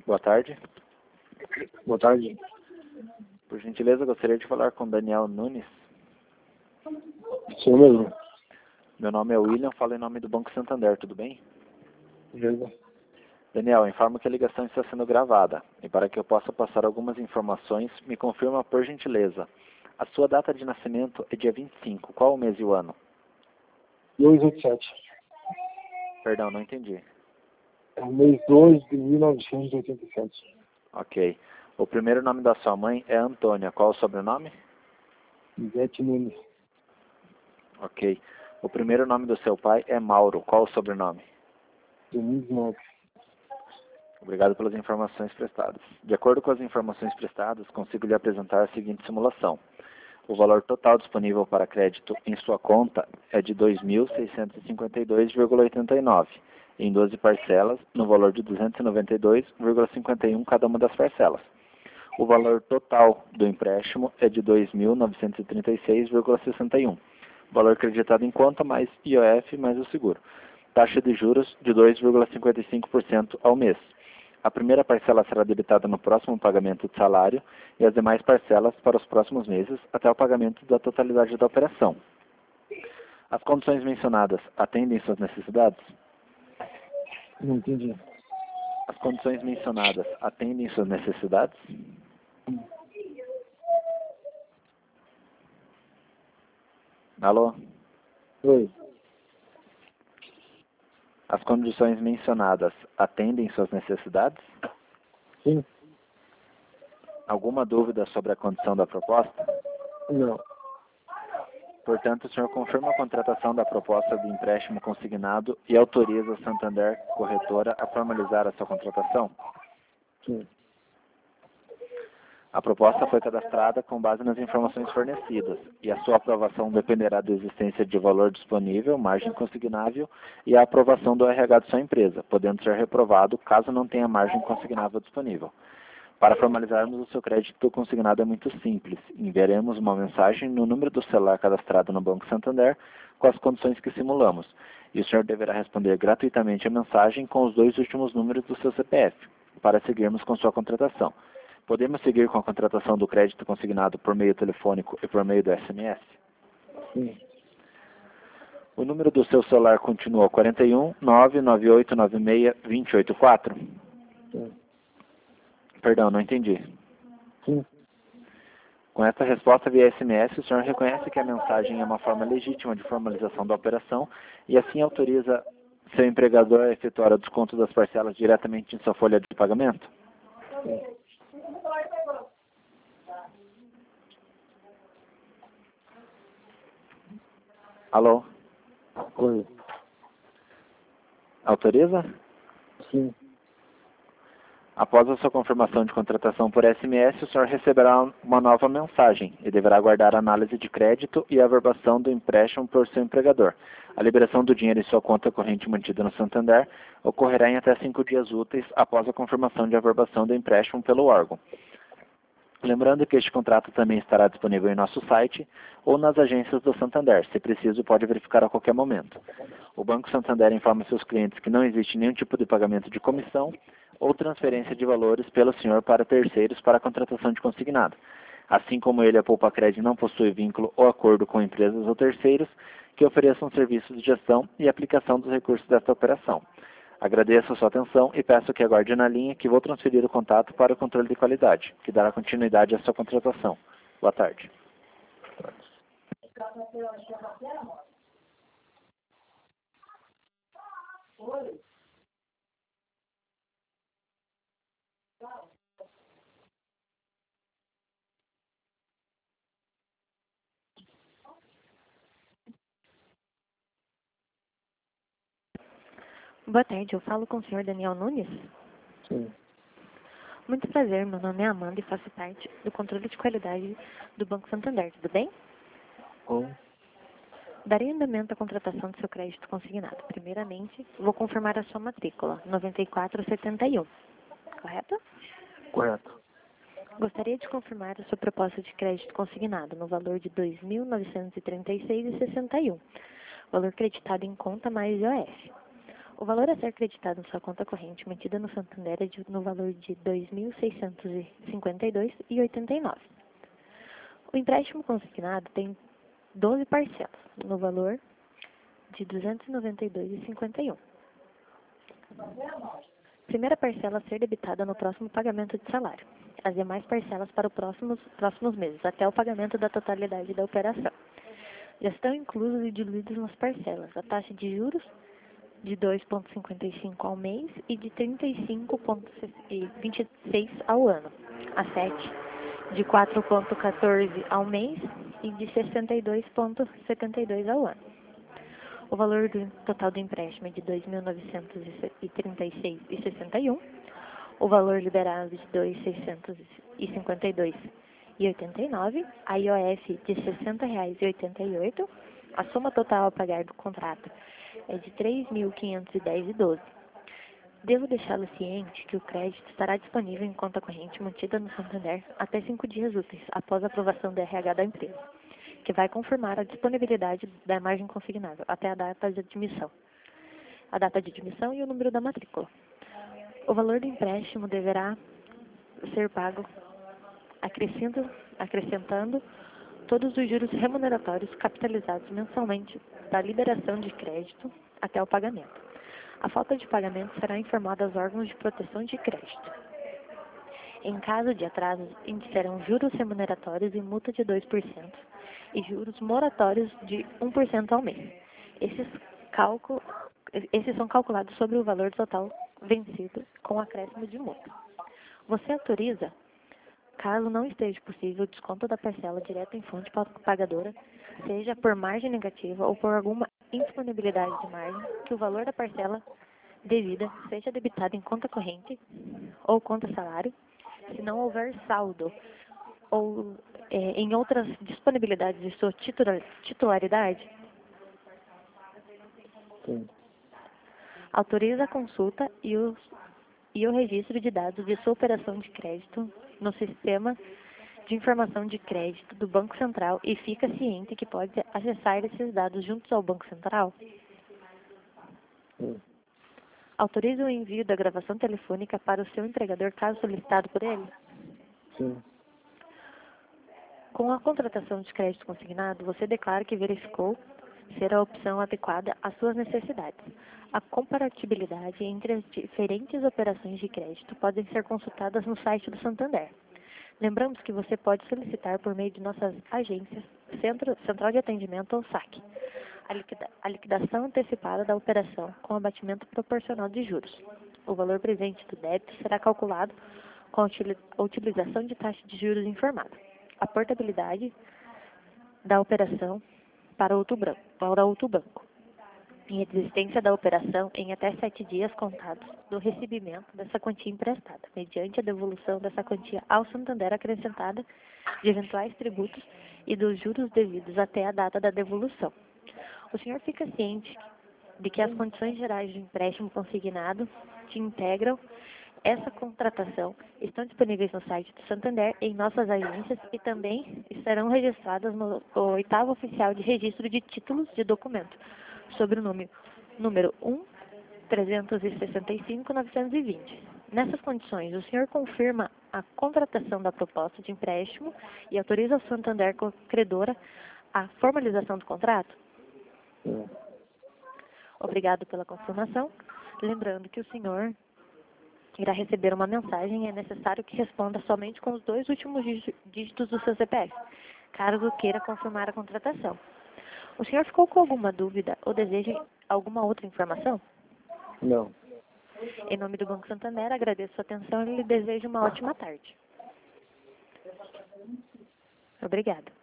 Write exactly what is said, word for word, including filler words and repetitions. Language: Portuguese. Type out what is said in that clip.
Boa tarde. Boa tarde. Por gentileza, gostaria de falar com Daniel Nunes. Sou mesmo. Meu nome é William, falo em nome do Banco Santander, tudo bem? Beleza. Daniel, informo que a ligação está sendo gravada e para que eu possa passar algumas informações, me confirma por gentileza. A sua data de nascimento é dia vinte e cinco, qual o mês e o ano? dois oito sete. Perdão, não entendi. É o mês dois de mil novecentos e oitenta e sete. Ok. O primeiro nome da sua mãe é Antônia, qual o sobrenome? Ivete Nunes. Ok. O primeiro nome do seu pai é Mauro, qual o sobrenome? Domingos Marques. Obrigado pelas informações prestadas. De acordo com as informações prestadas, consigo lhe apresentar a seguinte simulação. O valor total disponível para crédito em sua conta é de dois mil seiscentos e cinquenta e dois vírgula oitenta e nove, em doze parcelas, no valor de duzentos e noventa e dois vírgula cinquenta e um cada uma das parcelas. O valor total do empréstimo é de dois mil novecentos e trinta e seis vírgula sessenta e um. Valor creditado em conta mais I O F mais o seguro. Taxa de juros de dois vírgula cinquenta e cinco por cento ao mês. A primeira parcela será debitada no próximo pagamento de salário e as demais parcelas para os próximos meses até o pagamento da totalidade da operação. As condições mencionadas atendem suas necessidades? Não entendi. As condições mencionadas atendem suas necessidades? Alô? Oi. As condições mencionadas atendem suas necessidades? Sim? Alguma dúvida sobre a condição da proposta? Não. Portanto, o senhor confirma a contratação da proposta de empréstimo consignado e autoriza a Santander Corretora a formalizar a sua contratação? Sim. A proposta foi cadastrada com base nas informações fornecidas e a sua aprovação dependerá da existência de valor disponível, margem consignável e a aprovação do R H de sua empresa, podendo ser reprovado caso não tenha margem consignável disponível. Para formalizarmos o seu crédito consignado é muito simples. Enviaremos uma mensagem no número do celular cadastrado no Banco Santander com as condições que simulamos. E o senhor deverá responder gratuitamente a mensagem com os dois últimos números do seu C P F, para seguirmos com sua contratação. Podemos seguir com a contratação do crédito consignado por meio telefônico e por meio do S M S? Sim. O número do seu celular continua quarenta e um, nove nove oito nove seis, dois oito quatro? Sim. Perdão, não entendi. Sim. Com esta resposta via S M S, o senhor reconhece que a mensagem é uma forma legítima de formalização da operação e assim autoriza seu empregador a efetuar o desconto das parcelas diretamente em sua folha de pagamento? Sim. Alô? Oi. Autoriza? Sim. Após a sua confirmação de contratação por S M S, o senhor receberá uma nova mensagem e deverá aguardar a análise de crédito e a averbação do empréstimo por seu empregador. A liberação do dinheiro em sua conta corrente mantida no Santander ocorrerá em até cinco dias úteis após a confirmação de averbação do empréstimo pelo órgão. Lembrando que este contrato também estará disponível em nosso site ou nas agências do Santander. Se preciso, pode verificar a qualquer momento. O Banco Santander informa seus clientes que não existe nenhum tipo de pagamento de comissão ou transferência de valores pelo senhor para terceiros para a contratação de consignado. Assim como ele, a Poupa Cred não possui vínculo ou acordo com empresas ou terceiros que ofereçam serviços de gestão e aplicação dos recursos desta operação. Agradeço a sua atenção e peço que aguarde na linha que vou transferir o contato para o controle de qualidade, que dará continuidade à sua contratação. Boa tarde. Boa tarde, eu falo com o senhor Daniel Nunes. Sim. Muito prazer, meu nome é Amanda e faço parte do controle de qualidade do Banco Santander, tudo bem? Oi. Darei andamento à contratação do seu crédito consignado. Primeiramente, vou confirmar a sua matrícula, noventa e quatro setenta e um, correto? Correto. Gostaria de confirmar a sua proposta de crédito consignado no valor de dois mil novecentos e trinta e seis reais e sessenta e um, valor creditado em conta mais I O F. O valor a ser acreditado na sua conta corrente mantida no Santander é de, no valor de dois mil seiscentos e cinquenta e dois reais e oitenta e nove centavos. O empréstimo consignado tem doze parcelas, no valor de duzentos e noventa e dois reais e cinquenta e um centavos. Primeira parcela a ser debitada no próximo pagamento de salário. As demais parcelas para os próximos, próximos meses, até o pagamento da totalidade da operação. Já estão inclusos e diluídos nas parcelas a taxa de juros de dois vírgula cinquenta e cinco ao mês e de trinta e cinco vírgula vinte e seis ao ano. A sete de quatro vírgula quatorze ao mês e de sessenta e dois vírgula setenta e dois ao ano. O valor do total do empréstimo é de dois mil novecentos e trinta e seis reais e sessenta e um centavos. O valor liberado de dois mil seiscentos e cinquenta e dois reais e oitenta e nove centavos. A I O F de sessenta reais e oitenta e oito centavos. A soma total a pagar do contrato é de três mil quinhentos e dez reais e doze centavos. Devo deixá-lo ciente que o crédito estará disponível em conta corrente mantida no Santander até cinco dias úteis após a aprovação do R H da empresa, que vai confirmar a disponibilidade da margem consignável até a data de admissão, a data de admissão e o número da matrícula. O valor do empréstimo deverá ser pago acrescentando, acrescentando todos os juros remuneratórios capitalizados mensalmente da liberação de crédito até o pagamento. A falta de pagamento será informada aos órgãos de proteção de crédito. Em caso de atraso, indicarão juros remuneratórios e multa de dois por cento e juros moratórios de um por cento ao mês. Esses, cálculo, esses são calculados sobre o valor total vencido com acréscimo de multa. Você autoriza, caso não esteja possível, o desconto da parcela direta em fonte pagadora, seja por margem negativa ou por alguma indisponibilidade de margem, que o valor da parcela devida seja debitado em conta corrente ou conta salário, se não houver saldo ou é, em outras disponibilidades de sua titular, titularidade. Sim. Autoriza a consulta e, os, e o registro de dados de sua operação de crédito no sistema de informação de crédito do Banco Central e fica ciente que pode acessar esses dados juntos ao Banco Central. Sim. Autoriza o envio da gravação telefônica para o seu empregador caso solicitado por ele. Sim. Com a contratação de crédito consignado, você declara que verificou ser a opção adequada às suas necessidades. A comparatibilidade entre as diferentes operações de crédito podem ser consultadas no site do Santander. Lembramos que você pode solicitar por meio de nossas agências, Centro, Central de Atendimento ou S A C, a, liquida, a liquidação antecipada da operação com abatimento proporcional de juros. O valor presente do débito será calculado com a utilização de taxa de juros informada. A portabilidade da operação para outro banco, para outro banco. Em existência da operação em até sete dias contados do recebimento dessa quantia emprestada, mediante a devolução dessa quantia ao Santander acrescentada de eventuais tributos e dos juros devidos até a data da devolução. O senhor fica ciente de que as condições gerais de empréstimo consignado que integram essa contratação estão disponíveis no site do Santander, em nossas agências e também estarão registradas no oitavo oficial de registro de títulos de documento, sobre o número, número um, trezentos e sessenta e cinco, novecentos e vinte. Nessas condições, o senhor confirma a contratação da proposta de empréstimo e autoriza o Santander credora a formalização do contrato? Sim. Obrigado pela confirmação. Lembrando que o senhor irá receber uma mensagem e é necessário que responda somente com os dois últimos dígitos do seu C P F, caso queira confirmar a contratação. O senhor ficou com alguma dúvida ou deseja alguma outra informação? Não. Em nome do Banco Santander, agradeço sua atenção e lhe desejo uma ótima tarde. Obrigada.